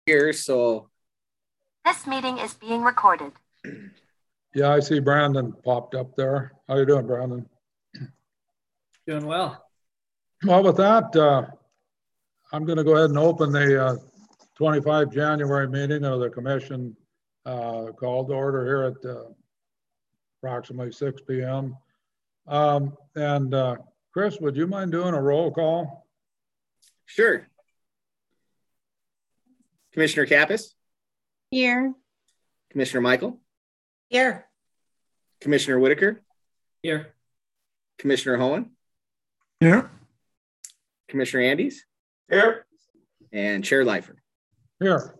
Here, so This meeting is being recorded. Yeah, I see Brandon popped up there. How you doing, Brandon? Doing well. Well, with that, I'm going to go ahead and open the 25 January meeting of the commission called to order here at approximately 6 p.m. Chris, would you mind doing a roll call? sure. Commissioner Kappas, Here. Commissioner Michael, Here. Commissioner Whitaker, Here. Commissioner Hohen, Here. Commissioner Andes, Here. and Chair Leifer. Here.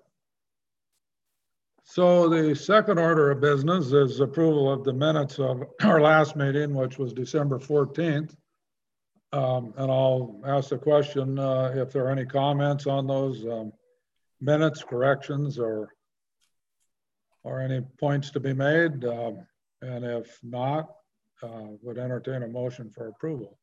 So the second order of business is approval of the minutes of our last meeting, which was December 14th. And I'll ask the question if there are any comments on those minutes, corrections, or any points to be made. And if not, would entertain a motion for approval.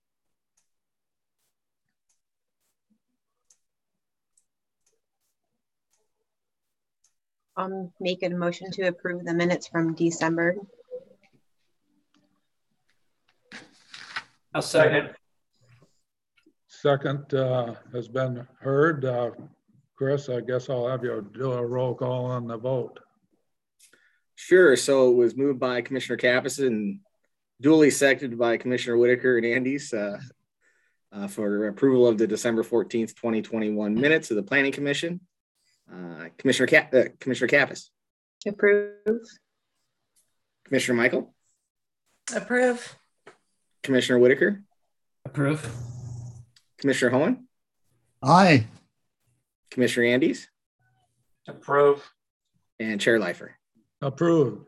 I'm making a motion to approve the minutes from December. I'll second. Second has been heard. Chris, I guess I'll have you do a roll call on the vote. Sure. So it was moved by Commissioner Kappas and duly seconded by Commissioner Whitaker and Andes for approval of the December 14th, 2021 minutes of the Planning Commission. Commissioner Kappas. Approve. Commissioner Michael. Approve. Commissioner Whitaker. Approve. Commissioner Hohen. Aye. Commissioner Andes. Approve. And Chair Leifer. Approved.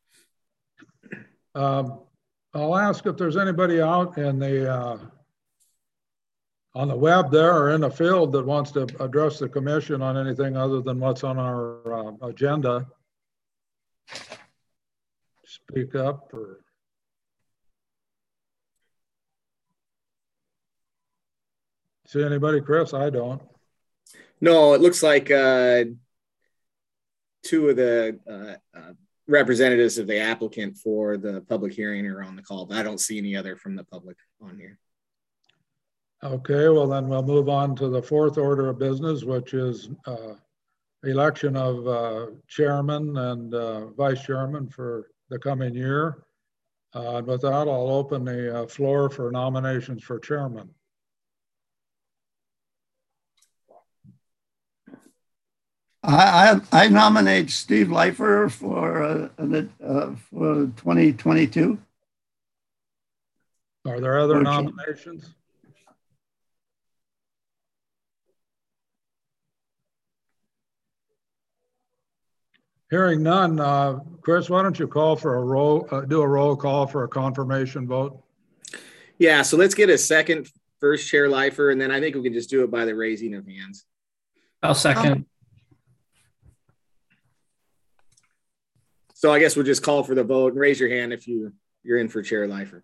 I'll ask if there's anybody out in the on the web there or in the field that wants to address the commission on anything other than what's on our agenda. Speak up or. See anybody, Chris? I don't. No, it looks like two of the representatives of the applicant for the public hearing are on the call, but I don't see any other from the public on here. Okay, well then we'll move on to the fourth order of business, which is election of chairman and vice chairman for the coming year. And with that, I'll open the floor for nominations for chairman. I nominate Steve Leifer for 2022. Are there other nominations? Hearing none, Chris, why don't you call for do a roll call for a confirmation vote? Yeah, so let's get a second first, Chair Leifer, and then I think we can just do it by the raising of hands. I'll second. So I guess we'll just call for the vote and raise your hand if you're in for Chair Leifer.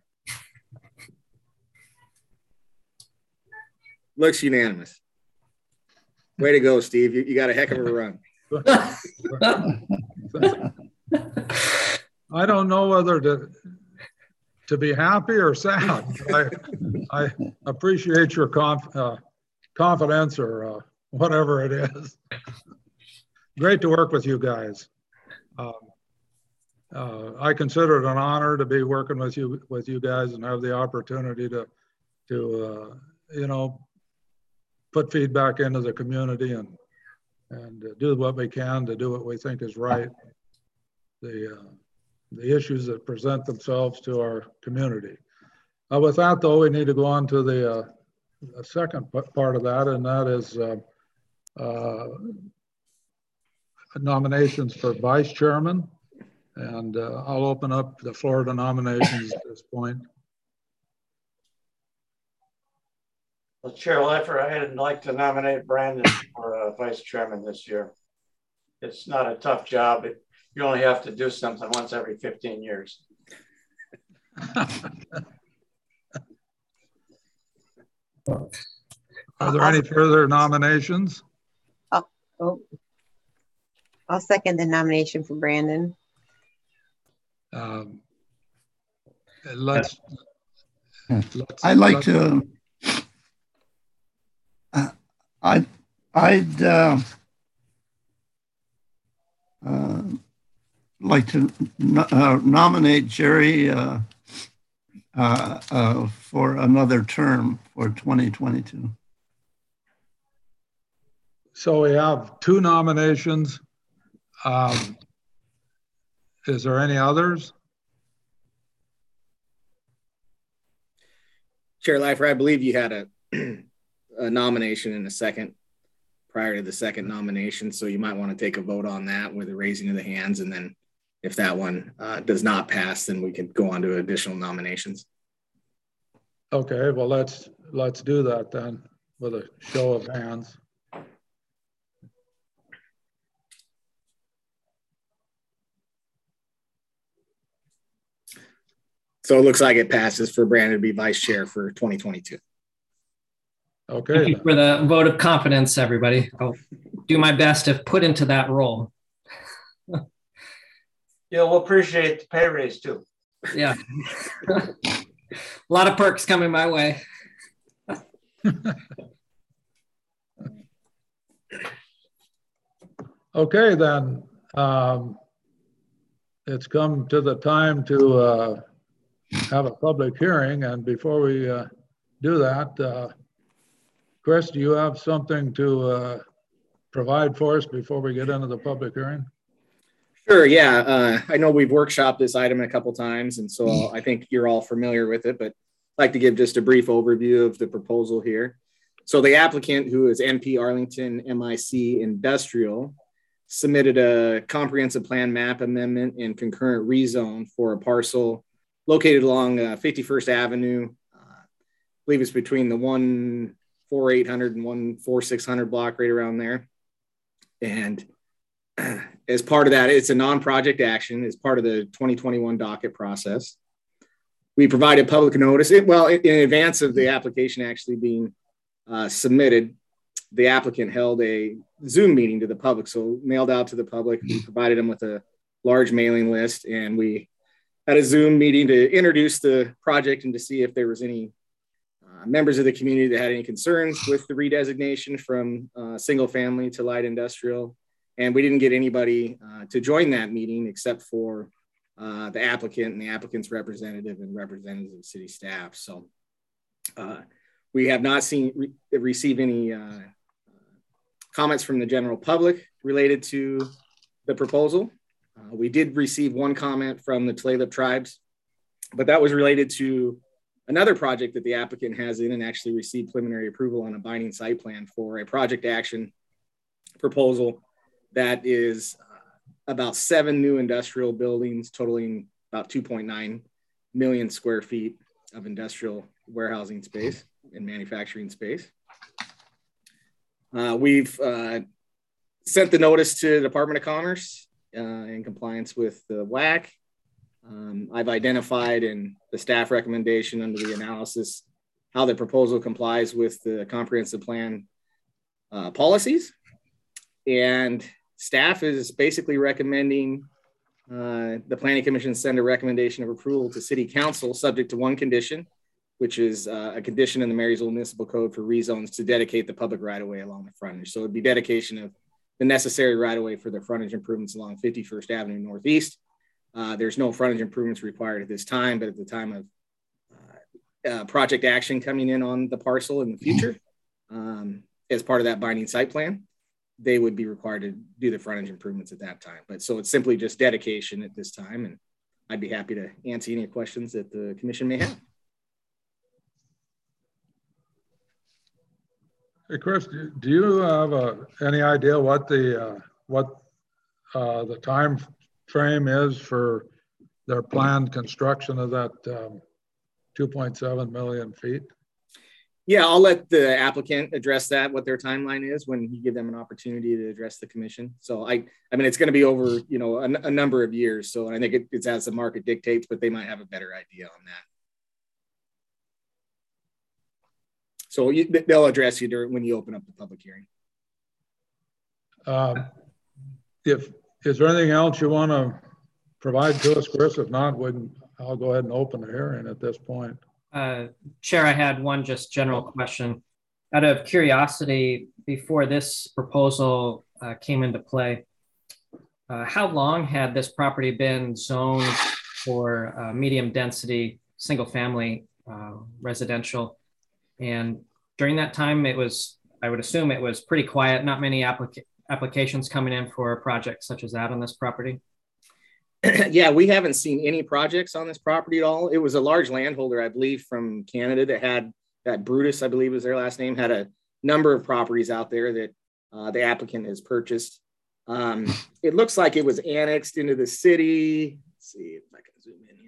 Looks unanimous. Way to go, Steve. You got a heck of a run. I don't know whether to be happy or sad. I appreciate your confidence or whatever it is. Great to work with you guys. I consider it an honor to be working with you guys and have the opportunity to you know, put feedback into the community and do what we can to do what we think is right. The issues that present themselves to our community. With that, though, we need to go on to the second part of that, and that is nominations for vice chairman. And I'll open up the floor to nominations at this point. Well, Chair Leifer, I'd like to nominate Brandon for vice chairman this year. It's not a tough job. You only have to do something once every 15 years. Are there any further nominations? Oh, I'll second the nomination for Brandon. Um, let's. I'd like to, I'd like to nominate Jerry for another term for 2022. So we have 2 nominations. Is there any others? Chair Lifer, I believe you had a nomination and a second prior to the second nomination, so you might want to take a vote on that with the raising of the hands, and then if that one does not pass, then we can go on to additional nominations. Okay, well, let's do that then with a show of hands. So it looks like it passes for Brandon to be vice chair for 2022. Okay. Thank you for the vote of confidence, everybody. I'll do my best to put into that role. You'll appreciate the pay raise too. Yeah. A lot of perks coming my way. Okay, then. It's come to the time to have a public hearing, and before we do that, Chris, do you have something to provide for us before we get into the public hearing? Sure, yeah. I know we've workshopped this item a couple times, and so I think you're all familiar with it, but I'd like to give just a brief overview of the proposal here. So the applicant, who is NP Arlington MIC Industrial, submitted a comprehensive plan map amendment and concurrent rezone for a parcel located along 51st Avenue. I believe it's between the 14800 and 14600 block, right around there. And as part of that, it's a non-project action as part of the 2021 docket process. We provided public notice, in advance of the application actually being submitted. The applicant held a Zoom meeting to the public, so mailed out to the public. We provided them with a large mailing list, and we had a Zoom meeting to introduce the project and to see if there was any members of the community that had any concerns with the redesignation from single family to light industrial. And we didn't get anybody to join that meeting except for the applicant and the applicant's representative and representatives of city staff. So we have not received any comments from the general public related to the proposal. We did receive one comment from the Tulalip tribes, but that was related to another project that the applicant has in and actually received preliminary approval on a binding site plan for a project action proposal that is about 7 new industrial buildings totaling about 2.9 million square feet of industrial warehousing space and manufacturing space. We've sent the notice to the Department of Commerce in compliance with the WAC. I've identified in the staff recommendation under the analysis how the proposal complies with the comprehensive plan policies. And staff is basically recommending the Planning Commission send a recommendation of approval to City Council subject to one condition, which is a condition in the Marysville Municipal Code for rezones to dedicate the public right-of-way along the frontage. So it'd be dedication of the necessary right-of-way for the frontage improvements along 51st Avenue Northeast. There's no frontage improvements required at this time, but at the time of project action coming in on the parcel in the future, as part of that binding site plan, they would be required to do the frontage improvements at that time. But so it's simply just dedication at this time. And I'd be happy to answer any questions that the commission may have. Hey, Chris, do you have any idea what the time frame is for their planned construction of that 2.7 million feet? Yeah, I'll let the applicant address that, what their timeline is when you give them an opportunity to address the commission. So I mean, it's going to be over, a number of years. So I think it's as the market dictates, but they might have a better idea on that. So they'll address you when you open up the public hearing. Is there anything else you want to provide to us, Chris? If not, I'll go ahead and open the hearing at this point. Chair, I had one just general question. Out of curiosity, before this proposal came into play, how long had this property been zoned for medium density, single family residential? And during that time, I would assume it was pretty quiet, not many applications coming in for a project such as that on this property? Yeah, we haven't seen any projects on this property at all. It was a large landholder, I believe, from Canada that Brutus, I believe was their last name, had a number of properties out there that the applicant has purchased. It looks like it was annexed into the city. Let's see if I can zoom in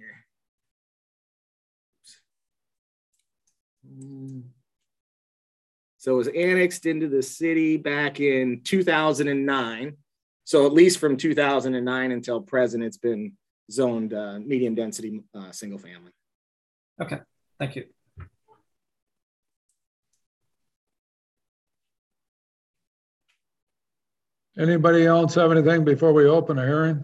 here. So it was annexed into the city back in 2009. So at least from 2009 until present, it's been zoned medium density single family. Okay, thank you. Anybody else have anything before we open a hearing?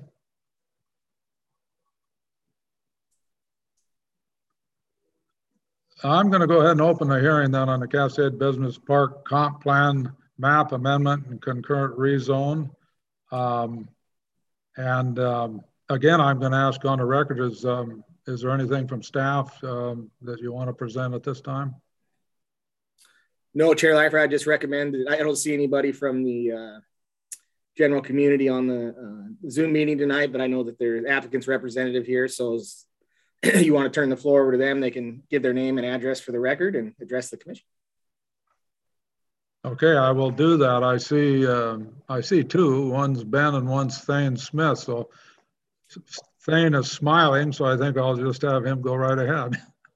I'm going to go ahead and open the hearing then on the Cascade Business Park comp plan map amendment and concurrent rezone. Again, I'm going to ask on the record, is there anything from staff that you want to present at this time? No, Chair Leifer, I just recommend, I don't see anybody from the general community on the Zoom meeting tonight, but I know that there's applicant's representative here. So you want to turn the floor over to them, they can give their name and address for the record and address the commission. Okay, I will do that. I see two. One's Ben and one's Thane Smith. So Thane is smiling, so I think I'll just have him go right ahead.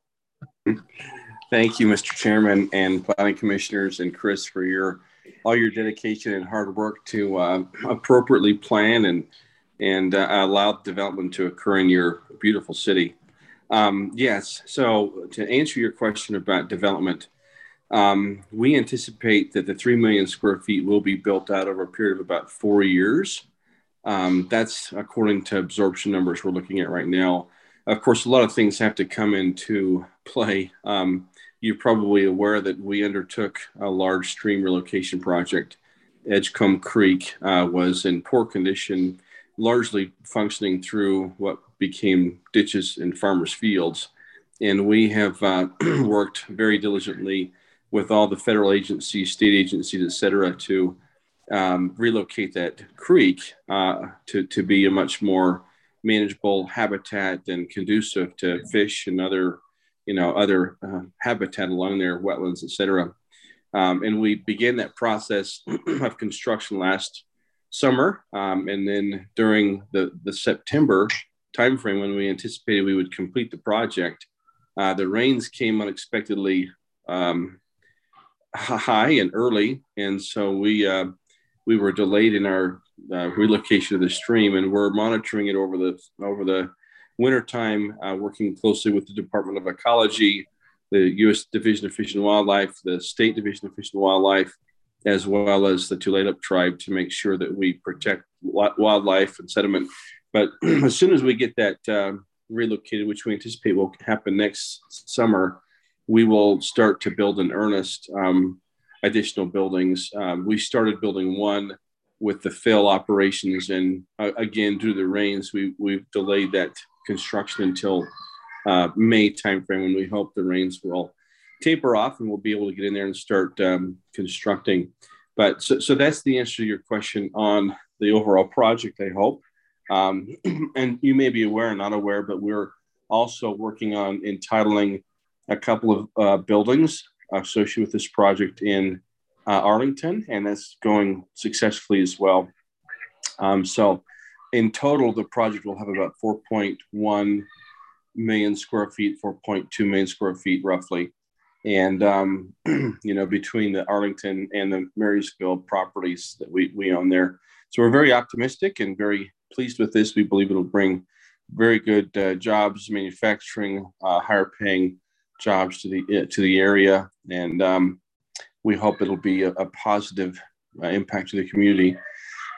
Thank you, Mr. Chairman and planning commissioners and Chris for all your dedication and hard work to appropriately plan and allow development to occur in your beautiful city. Yes, so to answer your question about development, we anticipate that the 3 million square feet will be built out over a period of about 4 years. That's according to absorption numbers we're looking at right now. Of course, a lot of things have to come into play. You're probably aware that we undertook a large stream relocation project. Edgecombe Creek was in poor condition, largely functioning through what became ditches and farmers' fields. And we have worked very diligently with all the federal agencies, state agencies, et cetera, to relocate that creek to be a much more manageable habitat and conducive to fish and other habitat along there, wetlands, et cetera. And we began that process of construction last summer. And then during the September timeframe when we anticipated we would complete the project, the rains came unexpectedly high and early. And so we were delayed in our relocation of the stream, and we're monitoring it over the wintertime, working closely with the Department of Ecology, the U.S. Division of Fish and Wildlife, the State Division of Fish and Wildlife, as well as the Tulalip tribe to make sure that we protect wildlife and sediment. But as soon as we get that relocated, which we anticipate will happen next summer, we will start to build in earnest additional buildings. We started building one with the fill operations, and again, due to the rains, we've delayed that construction until May timeframe, when we hope the rains will taper off and we'll be able to get in there and start constructing. But so that's the answer to your question on the overall project, I hope. And you may be aware or not aware, but we're also working on entitling a couple of buildings associated with this project in Arlington, and that's going successfully as well. So in total, the project will have about 4.1 million square feet, 4.2 million square feet roughly. And, between the Arlington and the Marysville properties that we own there. So we're very optimistic and very pleased with this. We believe it'll bring very good jobs, manufacturing, higher paying jobs to the area. And we hope it'll be a positive impact to the community.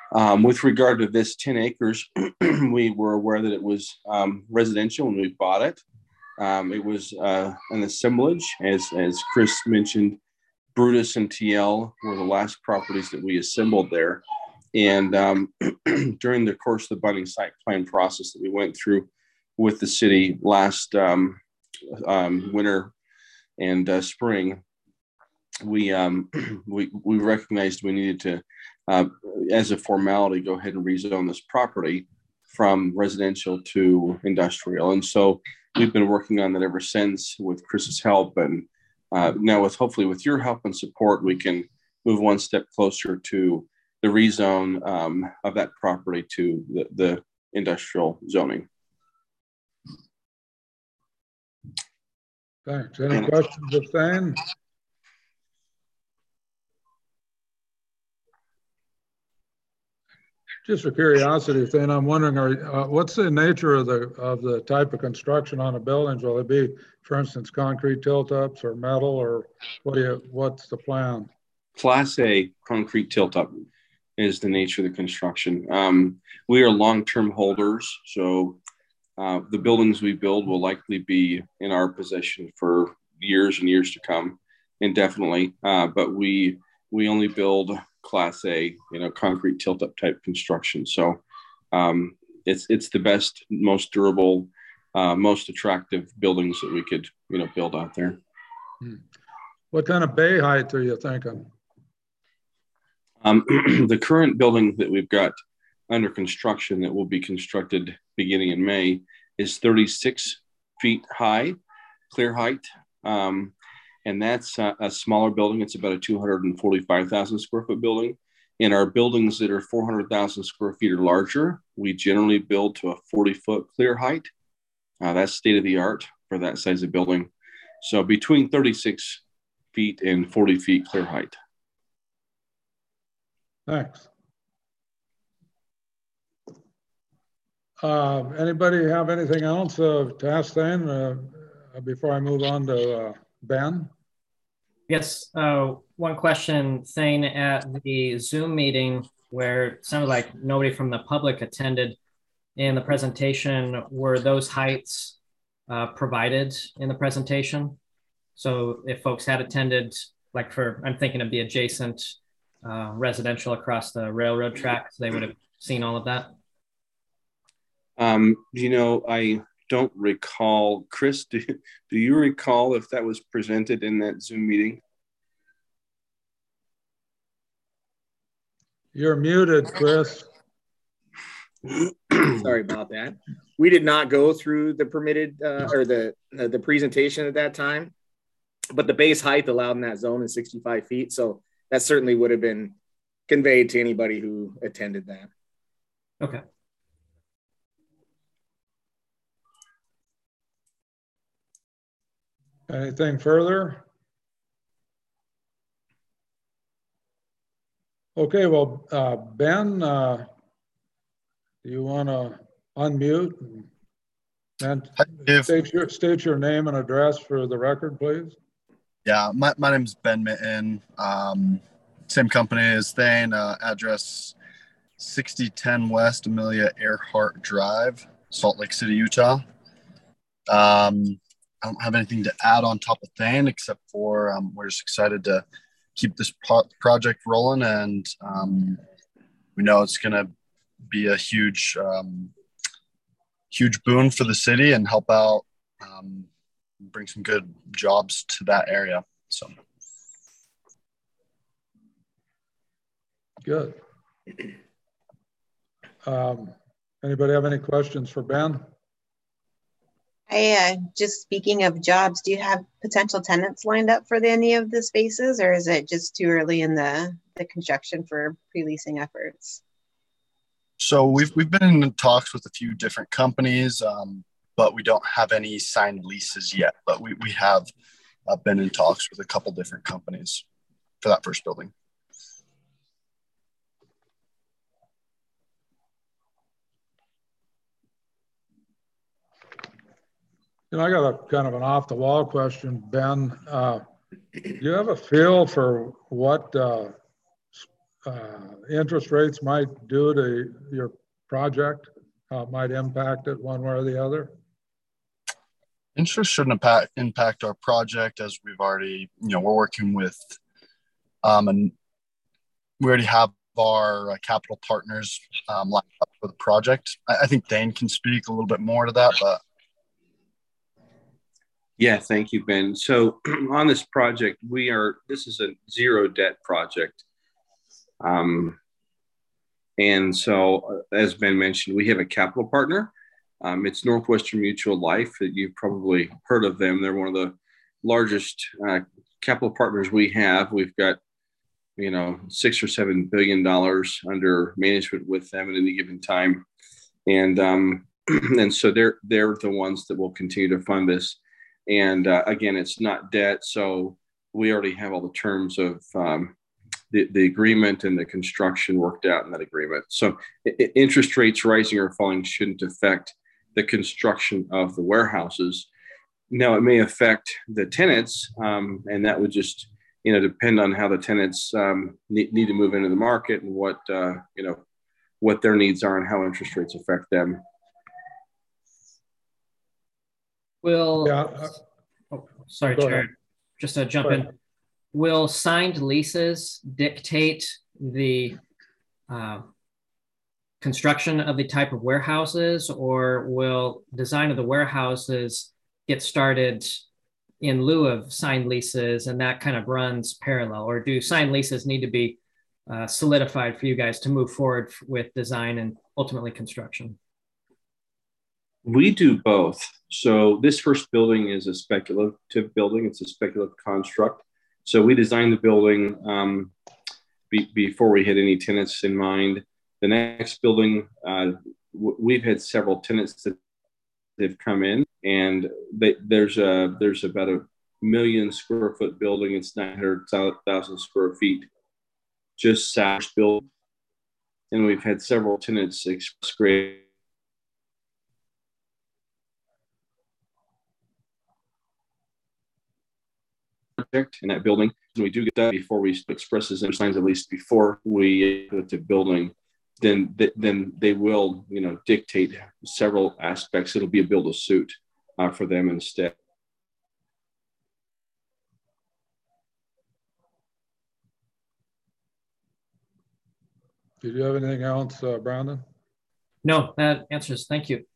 With regard to this 10 acres, we were aware that it was residential when we bought it. It was an assemblage, as Chris mentioned. Brutus and TL were the last properties that we assembled there. And during the course of the binding site plan process that we went through with the city last winter and spring, we recognized we needed to, as a formality, go ahead and rezone this property from residential to industrial. And so we've been working on that ever since with Chris's help. And now hopefully with your help and support, we can move one step closer to the rezone of that property to the industrial zoning. Thanks. Any questions of Thane? Just for curiosity, Thane, I'm wondering, what's the nature of the type of construction on the buildings? Will it be, for instance, concrete tilt-ups or metal, or what's the plan? Class A concrete tilt-up is the nature of the construction. We are long-term holders, so the buildings we build will likely be in our possession for years and years to come, indefinitely. But we only build Class A, concrete tilt-up type construction. So it's the best, most durable, most attractive buildings that we could, build out there. What kind of bay height are you thinking? The current building that we've got under construction that will be constructed beginning in May is 36 feet high, clear height. And that's a smaller building. It's about a 245,000 square foot building. In our buildings that are 400,000 square feet or larger, we generally build to a 40-foot clear height. That's state of the art for that size of building. So between 36 feet and 40 feet clear height. Thanks. Anybody have anything else to ask Thane before I move on to Ben? Yes, one question, Thane, at the Zoom meeting where it sounded like nobody from the public attended in the presentation, were those heights provided in the presentation? So if folks had attended, I'm thinking of the adjacent residential across the railroad tracks, they would have seen all of that? I don't recall. Chris, do you recall if that was presented in that Zoom meeting? You're muted, Chris. Sorry about that. We did not go through the permitted or the presentation at that time, but the base height allowed in that zone is 65 feet. So that certainly would have been conveyed to anybody who attended that. Okay. Anything further? Okay, well, Ben, do you want to unmute and state your name and address for the record, please? Yeah, my name's Ben Mitten. Same company as Thane, address 6010 West Amelia Earhart Drive, Salt Lake City, Utah. I don't have anything to add on top of Thane except for we're just excited to keep this project rolling, and we know it's going to be a huge boon for the city and help out, bring some good jobs to that area. So good. Anybody have any questions for Ben? Just speaking of jobs, do you have potential tenants lined up for any of the spaces, or is it just too early in the construction for pre-leasing efforts? So we've been in talks with a few different companies, but we don't have any signed leases yet. But we have been in talks with a couple different companies for that first building. I got a kind of an off-the-wall question, Ben. Do you have a feel for what interest rates might do to your project, how it might impact it one way or the other? Interest shouldn't impact our project, as we've already, we're working with, and we already have our capital partners lined up for the project. I think Dane can speak a little bit more to that, but. Yeah, thank you, Ben. So on this project, this is a zero debt project. And so, as Ben mentioned, we have a capital partner. It's Northwestern Mutual Life. That you've probably heard of them. They're one of the largest capital partners we have. We've got, $6 or $7 billion under management with them at any given time, and and so they're the ones that will continue to fund this. And again, it's not debt, so we already have all the terms of the agreement and the construction worked out in that agreement. So interest rates rising or falling shouldn't affect the construction of the warehouses. Now, it may affect the tenants, and that would just depend on how the tenants need to move into the market and what their needs are and how interest rates affect them. Sorry, Chair, just to jump in. Will signed leases dictate the construction of the type of warehouses, or will design of the warehouses get started in lieu of signed leases and that kind of runs parallel? Or do signed leases need to be solidified for you guys to move forward with design and ultimately construction? We do both. So this first building is a speculative building. It's a speculative construct. So we designed the building before we had any tenants in mind. The next building, we've had several tenants that have come in, and there's about 1 million square foot building. It's 900,000 square feet, just south building, and we've had several tenants express great project in that building. And we do get that before we express and signs, at least before we put the building. Then they will, dictate several aspects. It'll be a build a suit for them instead. Did you have anything else, Brandon? No, that answers. Thank you.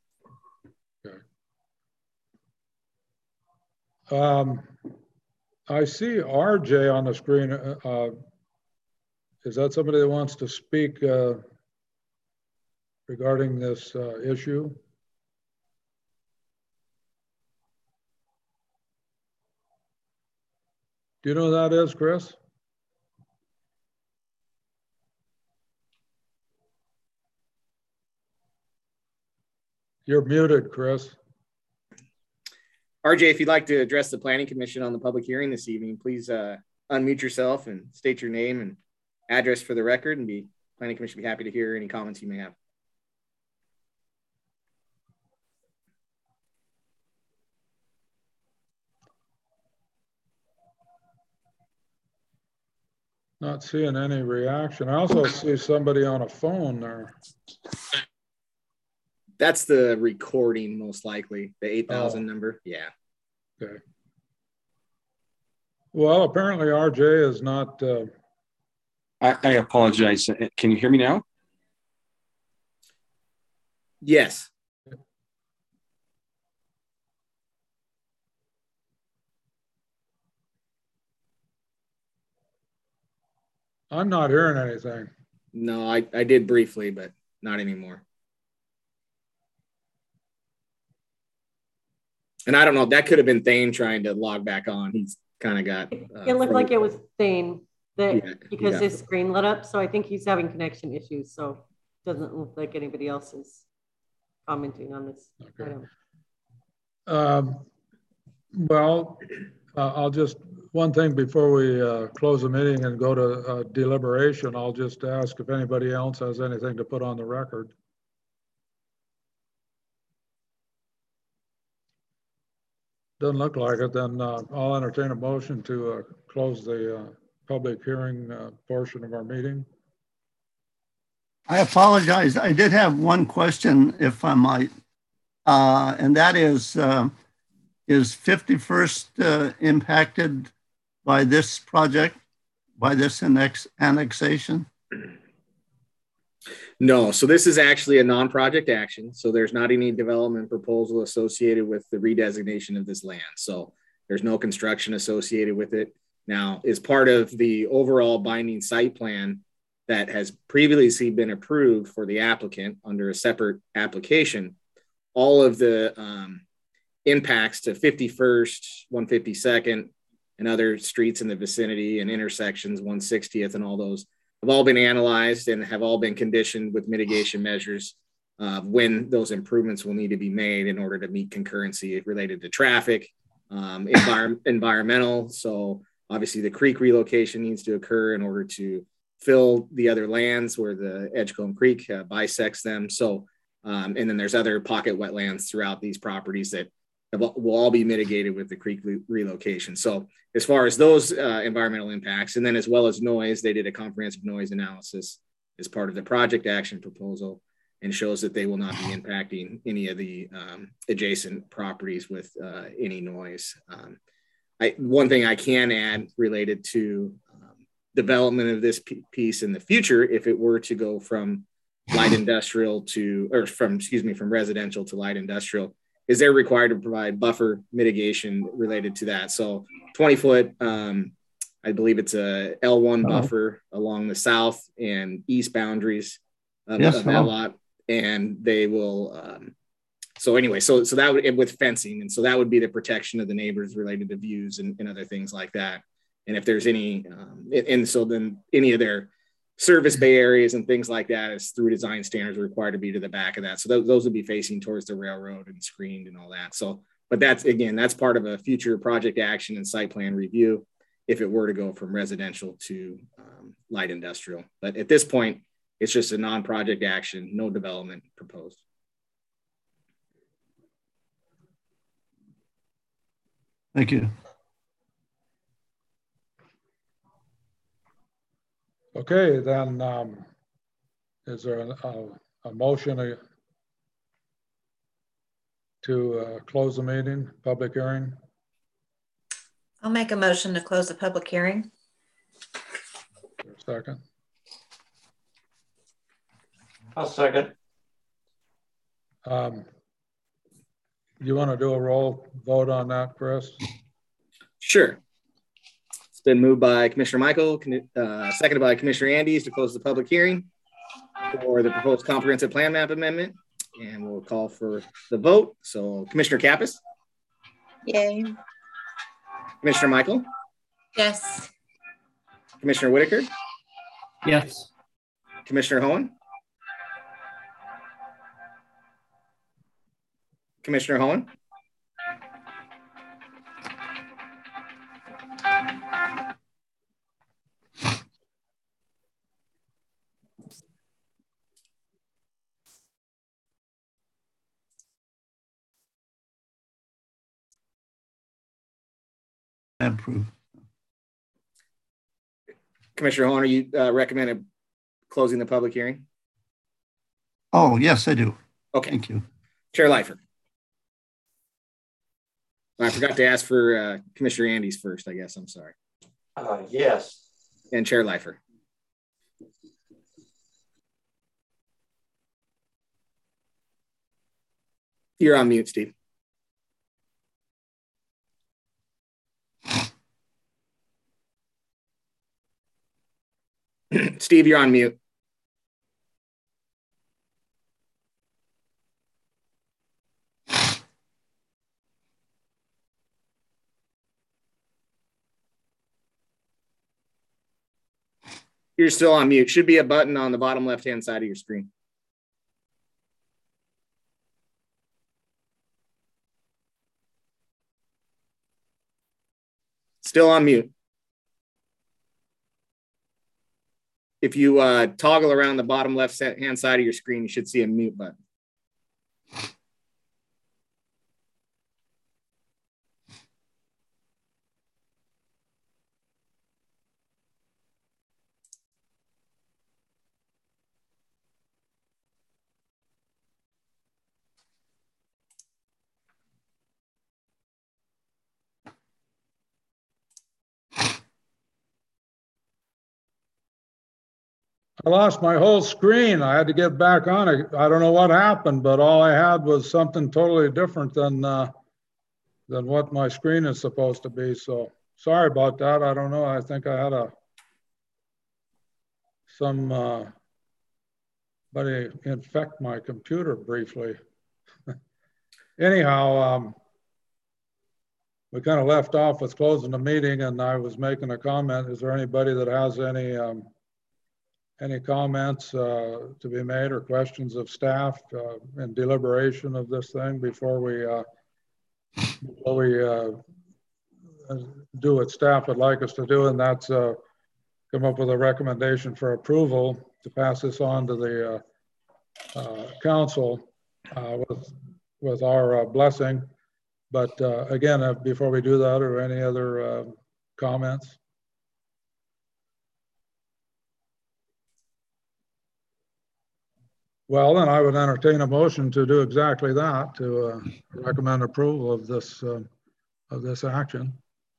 Okay. I see RJ on the screen. Is that somebody that wants to speak regarding this issue? Do you know who that is, Chris? You're muted, Chris. RJ, if you'd like to address the Planning Commission on the public hearing this evening, please unmute yourself and state your name and address for the record, and the Planning Commission will be happy to hear any comments you may have. Not seeing any reaction. I also see somebody on a phone there. That's the recording, most likely, the 8,000 number. Yeah. Okay. Well, apparently RJ is not. I apologize. Can you hear me now? Yes. I'm not hearing anything. No, I did briefly, but not anymore. And I don't know, that could have been Thane trying to log back on. He's kind of got. It looked like it was Thane because his screen lit up. So I think he's having connection issues. So it doesn't look like anybody else is commenting on this. Okay. Well, I'll just, one thing before we close the meeting and go to deliberation, I'll just ask if anybody else has anything to put on the record. Doesn't look like it, then I'll entertain a motion to close the public hearing portion of our meeting. I apologize. I did have one question, if I might, and that is 51st impacted by this project, by this annexation? No, so this is actually a non-project action. So there's not any development proposal associated with the redesignation of this land. So there's no construction associated with it. Now, as part of the overall binding site plan that has previously been approved for the applicant under a separate application, all of the impacts to 51st, 152nd, and other streets in the vicinity and intersections, 160th, and all those have all been analyzed and have all been conditioned with mitigation measures when those improvements will need to be made in order to meet concurrency related to traffic, environmental. So obviously the creek relocation needs to occur in order to fill the other lands where the Edgecombe Creek bisects them. So, and then there's other pocket wetlands throughout these properties that will all be mitigated with the creek relocation. So as far as those environmental impacts, and then as well as noise, they did a comprehensive noise analysis as part of the project action proposal and shows that they will not be impacting any of the adjacent properties with any noise. One thing I can add related to development of this piece in the future, if it were to go from light industrial to, or from residential to light industrial, is they're required to provide buffer mitigation related to that. So 20-foot, I believe it's a L1 buffer along the south and east boundaries of that lot. And they will, so anyway, so that would, with fencing, and so that would be the protection of the neighbors related to views and other things like that. And if there's any, and so then any of their service bay areas and things like that is through design standards required to be to the back of that. So those would be facing towards the railroad and screened and all that. So, but that's, again, that's part of a future project action and site plan review if it were to go from residential to light industrial. But at this point, it's just a non-project action, no development proposed. Thank you. Okay, then is there a motion to close the meeting, public hearing? I'll make a motion to close the public hearing. Second. I'll second. You want to do a roll vote on that, Chris? Sure. It's been moved by Commissioner Michael, seconded by Commissioner Andes to close the public hearing for the proposed comprehensive plan map amendment. And we'll call for the vote. So Commissioner Kappas? Yay. Commissioner Michael? Yes. Commissioner Whitaker? Yes. Commissioner Hohen? Commissioner Hohen? Approved. Commissioner Hohen, are you recommending closing the public hearing? Oh, yes, I do. Okay. Thank you. Chair Leifer. I forgot to ask for Commissioner Andes first, I guess. I'm sorry. Yes. And Chair Leifer. You're on mute, Steve. Steve, you're on mute. You're still on mute. Should be a button on the bottom left-hand side of your screen. Still on mute. If you toggle around the bottom left-hand side of your screen, you should see a mute button. I lost my whole screen. I had to get back on it. I don't know what happened, but all I had was something totally different than what my screen is supposed to be. So sorry about that. I don't know. I think I had somebody infect my computer briefly. Anyhow, we kind of left off with closing the meeting, and I was making a comment. Is there anybody that has any comments to be made or questions of staff in deliberation of this thing before we do what staff would like us to do, and that's come up with a recommendation for approval to pass this on to the council with our blessing. But again, before we do that, are any other comments? Well, then I would entertain a motion to do exactly that, to recommend approval of this action.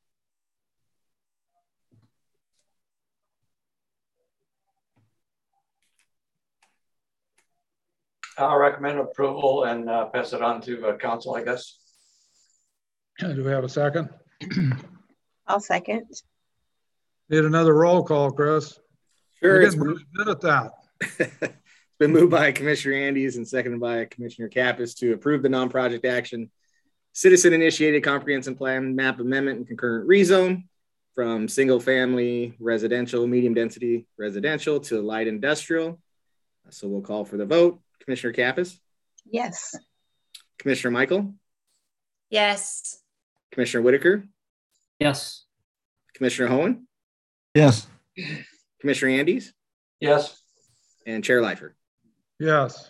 I'll recommend approval and pass it on to council, I guess. Do we have a second? I'll second. Need another roll call, Chris. Sure. You're getting really good at that. It's been moved by Commissioner Andes and seconded by Commissioner Kappas to approve the non-project action citizen-initiated comprehensive plan map amendment and concurrent rezone from single-family residential, medium-density residential to light industrial. So we'll call for the vote. Commissioner Kappas? Yes. Commissioner Michael? Yes. Commissioner Whitaker? Yes. Commissioner Hohen? Yes. Commissioner Andes? Yes. And Chair Leifer? Yes.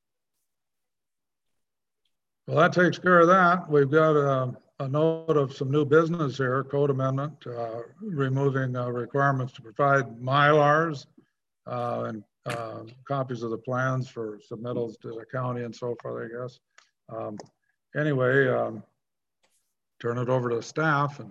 Well, that takes care of that. We've got a note of some new business here, code amendment, removing requirements to provide Mylars and copies of the plans for submittals to the county and so forth, I guess. Anyway, turn it over to staff.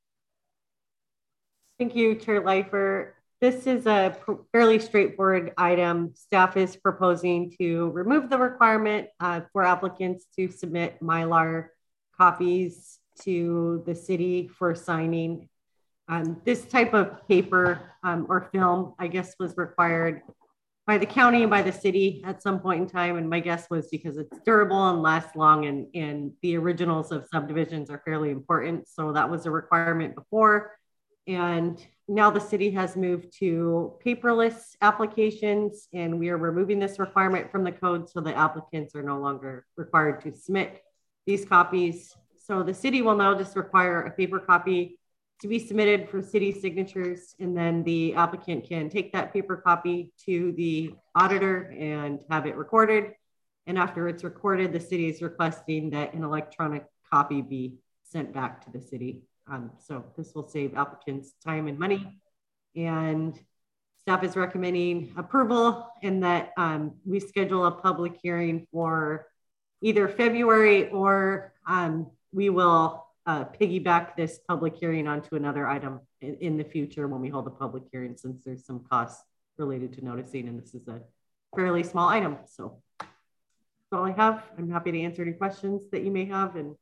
Thank you, Chair Leifer. This is a fairly straightforward item. Staff is proposing to remove the requirement for applicants to submit Mylar copies to the city for signing. This type of paper or film, I guess, was required by the county and by the city at some point in time. And my guess was because it's durable and lasts long, and the originals of subdivisions are fairly important. So that was a requirement before. And now the city has moved to paperless applications, and we are removing this requirement from the code so that applicants are no longer required to submit these copies. So the city will now just require a paper copy to be submitted for city signatures, and then the applicant can take that paper copy to the auditor and have it recorded. And after it's recorded, the city is requesting that an electronic copy be sent back to the city. So this will save applicants time and money, and staff is recommending approval, and that we schedule a public hearing for either February, or we will piggyback this public hearing onto another item in the future when we hold a public hearing, since there's some costs related to noticing, and this is a fairly small item. So that's all I have. I'm happy to answer any questions that you may have. And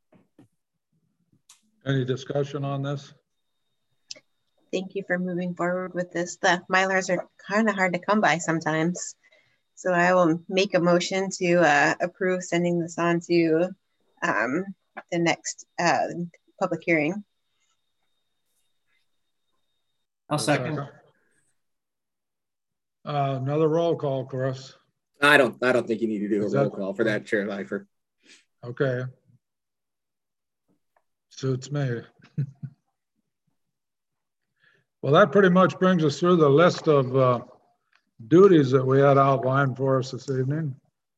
any discussion on this? Thank you for moving forward with this. The Mylars are kind of hard to come by sometimes. So I will make a motion to approve sending this on to the next public hearing. I'll second. Another roll call, Chris. I don't think you need to do a roll call for that, Chair Leifer. Okay. Suits me. Well, that pretty much brings us through the list of duties that we had outlined for us this evening.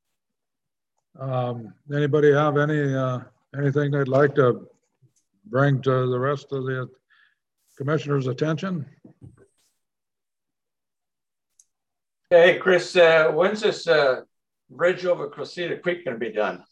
Anybody have anything they'd like to bring to the rest of the commissioners' attention? Hey, Chris, when's this bridge over Quilceda Creek going to be done?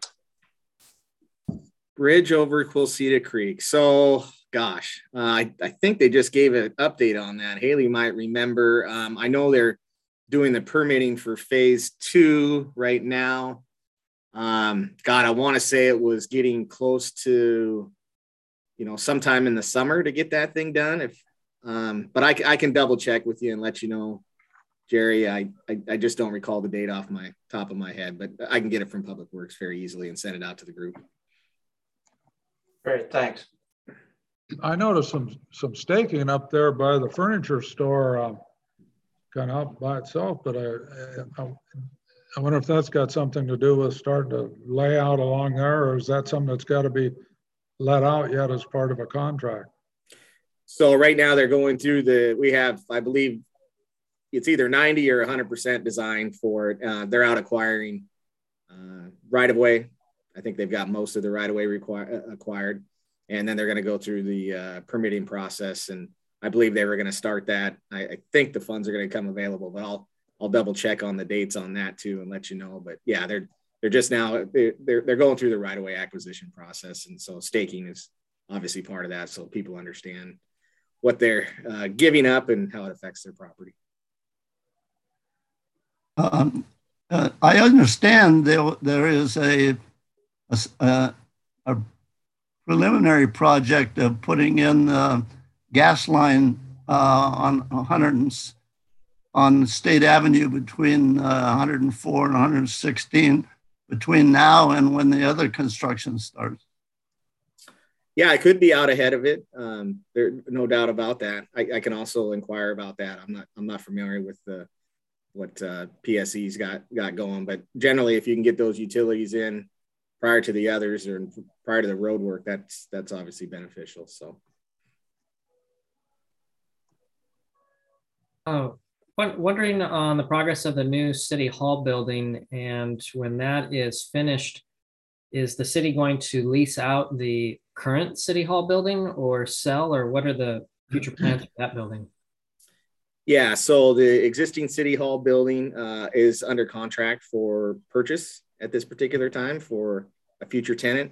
Bridge over Quilceda Creek. So, gosh, I think they just gave an update on that. Haley might remember. I know they're doing the permitting for phase 2 right now. God, I want to say it was getting close to, sometime in the summer to get that thing done. But I can double check with you and let you know, Jerry. I just don't recall the date off my top of my head, but I can get it from Public Works very easily and send it out to the group. Great, thanks. I noticed some staking up there by the furniture store, kind of up by itself, but I wonder if that's got something to do with starting to lay out along there, or is that something that's got to be let out yet as part of a contract? So right now they're going through we have, I believe it's either 90 or 100% design for it. They're out acquiring right of way. I think they've got most of the right of way acquired. And then they're going to go through the permitting process. And I believe they were going to start that. I think the funds are going to come available, but I'll double check on the dates on that too and let you know. But yeah, they're just now, they're going through the right of way acquisition process. And so staking is obviously part of that. So people understand what they're giving up and how it affects their property. I understand there is a preliminary project of putting in the gas line on State Avenue between 104 and 116 between now and when the other construction starts. Yeah, I could be out ahead of it. There's no doubt about that. I can also inquire about that. I'm not familiar with what PSE's got going, but generally, if you can get those utilities in prior to the others or prior to the road work, that's obviously beneficial. So, wondering on the progress of the new City Hall building, and when that is finished, is the city going to lease out the current City Hall building or sell, or what are the future plans for that building? Yeah, so the existing City Hall building is under contract for purchase at this particular time for a future tenant.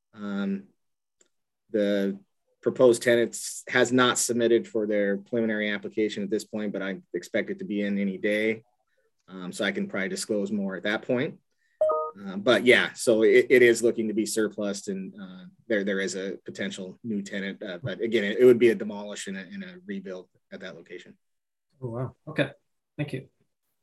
The proposed tenants has not submitted for their preliminary application at this point, but I expect it to be in any day. So I can probably disclose more at that point. But yeah, so it is looking to be surplus, and there is a potential new tenant. But again, it would be a demolish and a rebuild at that location. Oh, wow. Okay. Thank you.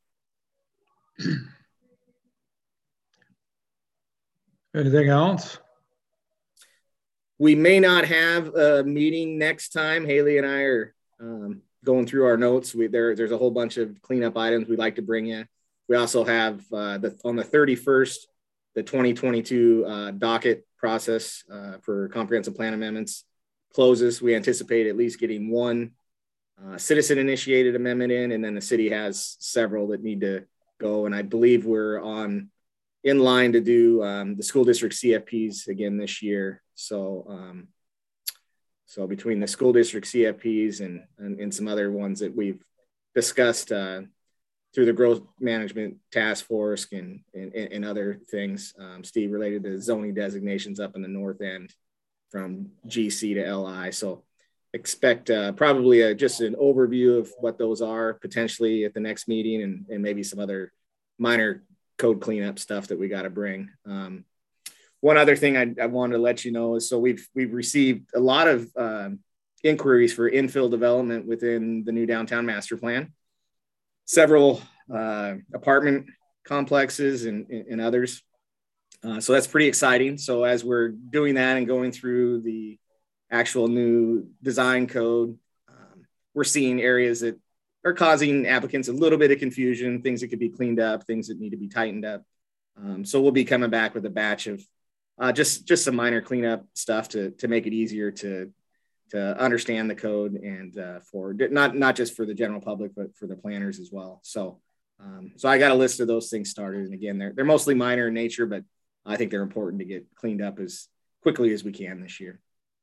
Anything else? We may not have a meeting next time. Haley and I are going through our notes. There's a whole bunch of cleanup items we'd like to bring you. We also have on the 31st, the 2022 docket process for comprehensive plan amendments closes. We anticipate at least getting one citizen initiated amendment in, and then the city has several that need to go. And I believe we're in line to do the school district CFPs again this year. So between the school district CFPs and some other ones that we've discussed through the growth management task force and other things, Steve, related to zoning designations up in the north end from GC to LI. So expect probably just an overview of what those are potentially at the next meeting, and maybe some other minor code cleanup stuff that we got to bring. One other thing I wanted to let you know is, so we've received a lot of inquiries for infill development within the new downtown master plan, several apartment complexes and others. So that's pretty exciting. So as we're doing that and going through the actual new design code, we're seeing areas that are causing applicants a little bit of confusion, things that could be cleaned up, things that need to be tightened up. So we'll be coming back with a batch of just some minor cleanup stuff to make it easier to understand the code, and for not just for the general public, but for the planners as well. So I got a list of those things started, and again, they're mostly minor in nature, but I think they're important to get cleaned up as quickly as we can this year.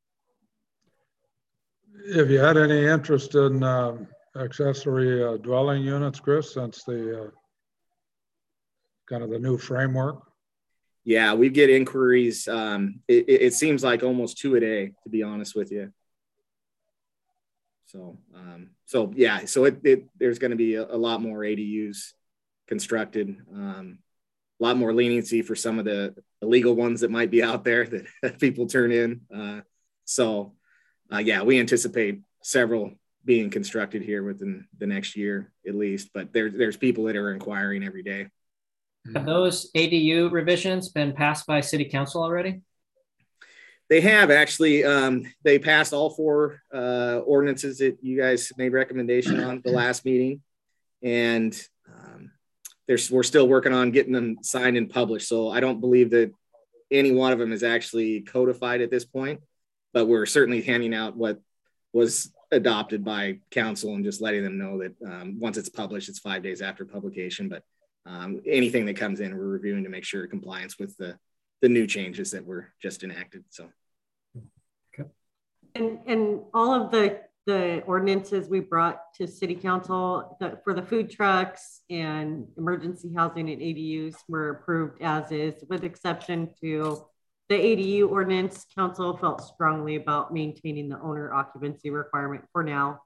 Have you had any interest in accessory dwelling units, Chris, since the kind of the new framework? Yeah, we get inquiries. It seems like almost 2 a day, to be honest with you. So, there's going to be a lot more ADUs constructed, a lot more leniency for some of the illegal ones that might be out there that people turn in. We anticipate several being constructed here within the next year at least, but there's people that are inquiring every day. Have those ADU revisions been passed by City Council already? They have actually. They passed all 4 ordinances that you guys made recommendation on the last meeting, and we're still working on getting them signed and published. So I don't believe that any one of them is actually codified at this point, but we're certainly handing out what was adopted by council and just letting them know that once it's published, it's 5 days after publication. But anything that comes in, we're reviewing to make sure compliance with the new changes that were just enacted. So, okay. And all of the ordinances we brought to City Council for the food trucks and emergency housing and ADUs were approved as is, with exception to the ADU ordinance. Council felt strongly about maintaining the owner occupancy requirement for now.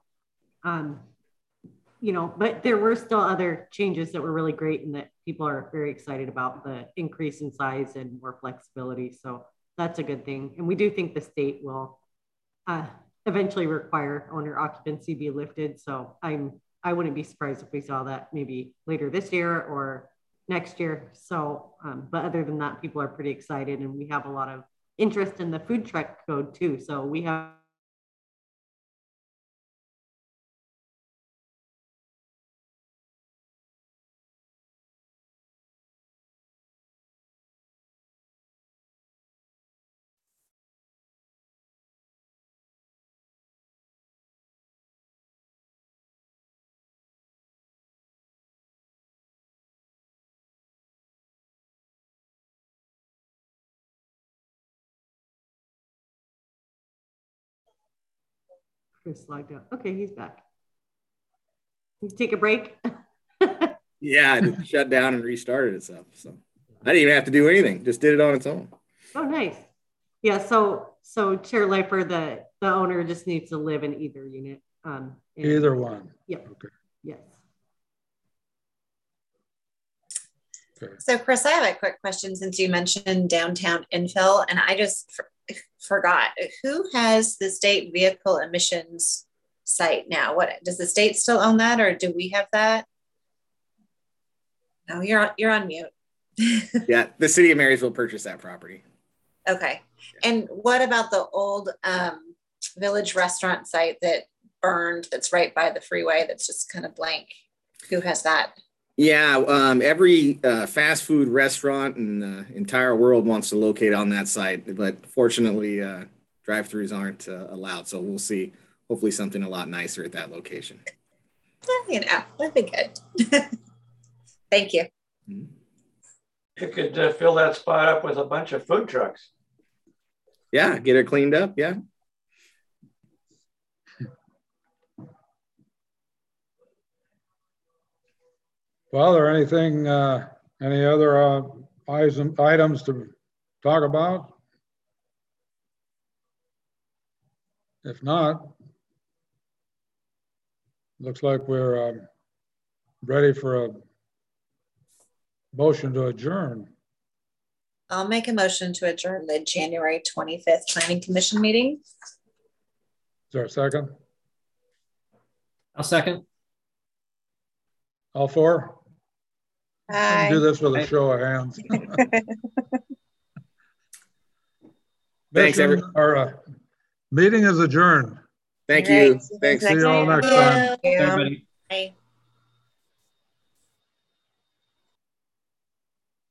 But there were still other changes that were really great and that people are very excited about, the increase in size and more flexibility. So that's a good thing. And we do think the state will eventually require owner occupancy be lifted. So I wouldn't be surprised if we saw that maybe later this year or next year. So, but other than that, people are pretty excited, and we have a lot of interest in the food truck code too. So we have Chris logged out. Okay, he's back. Can you take a break? Yeah, it shut down and restarted itself. So I didn't even have to do anything; just did it on its own. Oh, nice. Yeah. So Chair Leifer, the owner just needs to live in either unit. Either one. Yep. Okay. Yes. Okay. So Chris, I have a quick question since you mentioned downtown infill, and I just forgot, who has the state vehicle emissions site now? What does the state still own that, or do we have that? No, you're on mute. Yeah, the city of Marysville purchased that property. Okay. Yeah. And what about the old Village restaurant site that burned, that's right by the freeway, that's just kind of blank? Who has that? Yeah, every fast food restaurant in the entire world wants to locate on that site, but fortunately, drive-throughs aren't allowed. So we'll see, hopefully something a lot nicer at that location. That'd be good. Thank you. You could fill that spot up with a bunch of food trucks. Yeah, get it cleaned up, yeah. Well, are anything, any other items to talk about? If not, looks like we're ready for a motion to adjourn. I'll make a motion to adjourn the January 25th Planning Commission meeting. Is there a second? I'll second. All four? Aye. Do this with a show of hands. Thanks, everyone. Our meeting is adjourned. Thank you. Right. Thanks. See you all next time. Everybody. Bye.